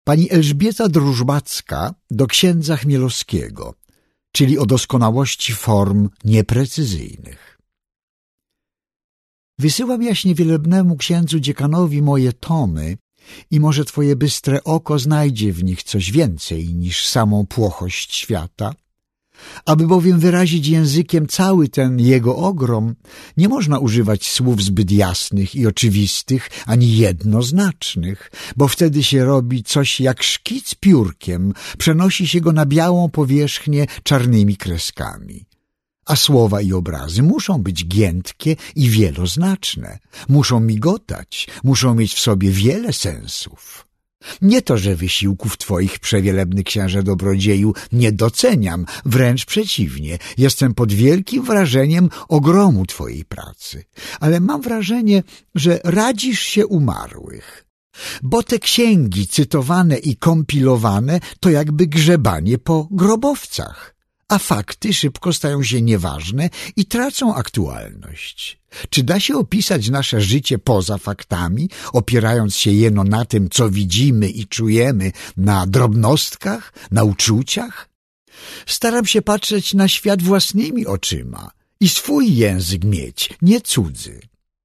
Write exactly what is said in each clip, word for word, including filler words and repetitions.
Pani Elżbieta Drużbacka do księdza Chmielowskiego, czyli o doskonałości form nieprecyzyjnych. Wysyłam jaśnie wielebnemu księdzu dziekanowi moje tomy i może twoje bystre oko znajdzie w nich coś więcej niż samą płochość świata. Aby bowiem wyrazić językiem cały ten jego ogrom, nie można używać słów zbyt jasnych i oczywistych, ani jednoznacznych, bo wtedy się robi coś jak szkic piórkiem, przenosi się go na białą powierzchnię czarnymi kreskami. A słowa i obrazy muszą być giętkie i wieloznaczne, muszą migotać, muszą mieć w sobie wiele sensów. Nie to, że wysiłków twoich, przewielebny księże dobrodzieju, nie doceniam, wręcz przeciwnie, jestem pod wielkim wrażeniem ogromu twojej pracy, ale mam wrażenie, że radzisz się umarłych, bo te księgi cytowane i kompilowane to jakby grzebanie po grobowcach, a fakty szybko stają się nieważne i tracą aktualność. Czy da się opisać nasze życie poza faktami, opierając się jeno na tym, co widzimy i czujemy, na drobnostkach, na uczuciach? Staram się patrzeć na świat własnymi oczyma i swój język mieć, nie cudzy.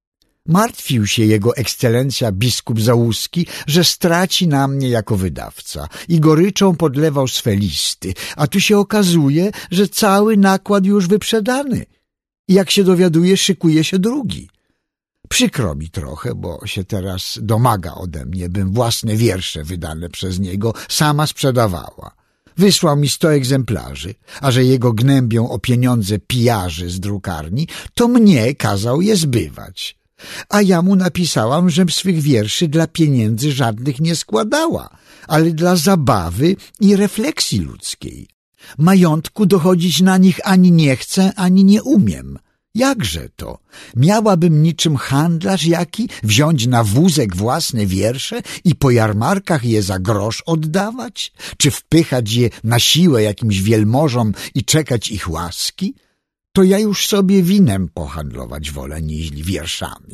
Martwił się jego ekscelencja biskup Załuski, że straci na mnie jako wydawca i goryczą podlewał swe listy, a tu się okazuje, że cały nakład już wyprzedany i jak się dowiaduje, szykuje się drugi. Przykro mi trochę, bo się teraz domaga ode mnie, bym własne wiersze wydane przez niego sama sprzedawała. Wysłał mi sto egzemplarzy, a że jego gnębią o pieniądze pijarzy z drukarni, to mnie kazał je zbywać. A ja mu napisałam, że swych wierszy dla pieniędzy żadnych nie składała, ale dla zabawy i refleksji ludzkiej. Majątku dochodzić na nich ani nie chcę, ani nie umiem. Jakże to? Miałabym niczym handlarz jaki wziąć na wózek własne wiersze i po jarmarkach je za grosz oddawać? Czy wpychać je na siłę jakimś wielmożom i czekać ich łaski? To ja już sobie winem pohandlować wolę niźli wierszami.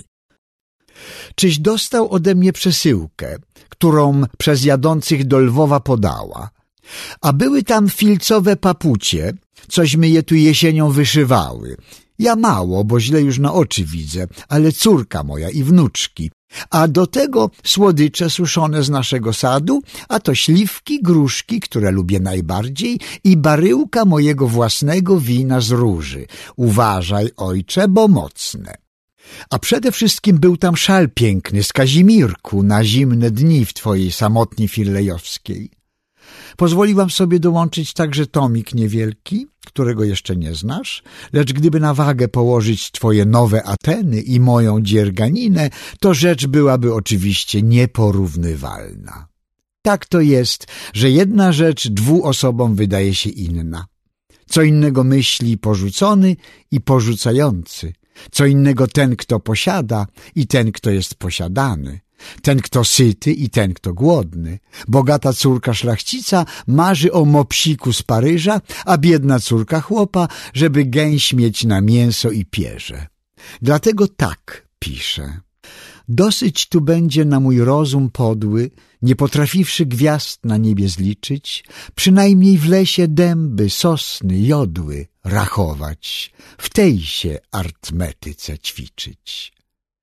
Czyś dostał ode mnie przesyłkę, którą przez jadących do Lwowa podała, a były tam filcowe papucie, cośmy je tu jesienią wyszywały. Ja mało, bo źle już na oczy widzę, ale córka moja i wnuczki, a do tego słodycze suszone z naszego sadu, a to śliwki, gruszki, które lubię najbardziej, i baryłka mojego własnego wina z róży. Uważaj, ojcze, bo mocne. A przede wszystkim był tam szal piękny z Kazimirku na zimne dni w twojej samotni Firlejowskiej. Pozwoliłam sobie dołączyć także tomik niewielki, którego jeszcze nie znasz, lecz gdyby na wagę położyć twoje nowe Ateny i moją dzierganinę, to rzecz byłaby oczywiście nieporównywalna. Tak to jest, że jedna rzecz dwu osobom wydaje się inna. Co innego myśli porzucony i porzucający, co innego ten, kto posiada i ten, kto jest posiadany. Ten, kto syty i ten, kto głodny. Bogata córka szlachcica marzy o mopsiku z Paryża, a biedna córka chłopa, żeby gęś mieć na mięso i pierze. Dlatego tak piszę. Dosyć tu będzie na mój rozum podły, nie potrafiwszy gwiazd na niebie zliczyć, przynajmniej w lesie dęby, sosny, jodły rachować, w tej się artmetyce ćwiczyć.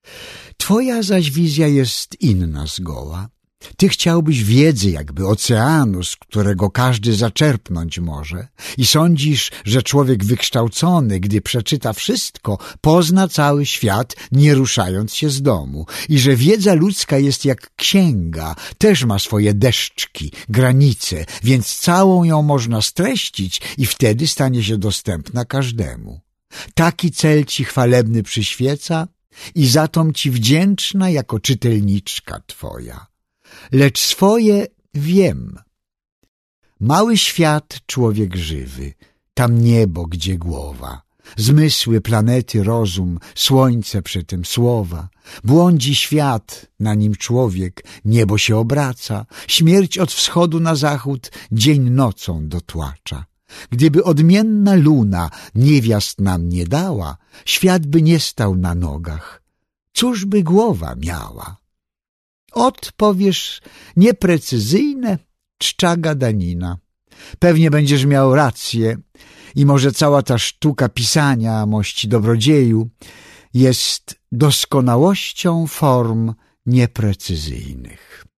Twoja zaś wizja jest inna zgoła. Ty chciałbyś wiedzy jakby oceanu, z którego każdy zaczerpnąć może i sądzisz, że człowiek wykształcony, gdy przeczyta wszystko, pozna cały świat, nie ruszając się z domu i że wiedza ludzka jest jak księga, też ma swoje deszczki, granice, więc całą ją można streścić i wtedy stanie się dostępna każdemu. Taki cel ci chwalebny przyświeca i za tom ci wdzięczna jako czytelniczka twoja. Lecz swoje wiem. Mały świat człowiek żywy, tam niebo, gdzie głowa, zmysły, planety, rozum, słońce przy tym słowa. Błądzi świat, na nim człowiek, niebo się obraca, śmierć od wschodu na zachód dzień nocą dotłacza. Gdyby odmienna luna niewiast nam nie dała, świat by nie stał na nogach. Cóż by głowa miała? Ot, powiesz, nieprecyzyjne, czcza gadanina. Pewnie będziesz miał rację i może cała ta sztuka pisania, mości dobrodzieju, jest doskonałością form nieprecyzyjnych.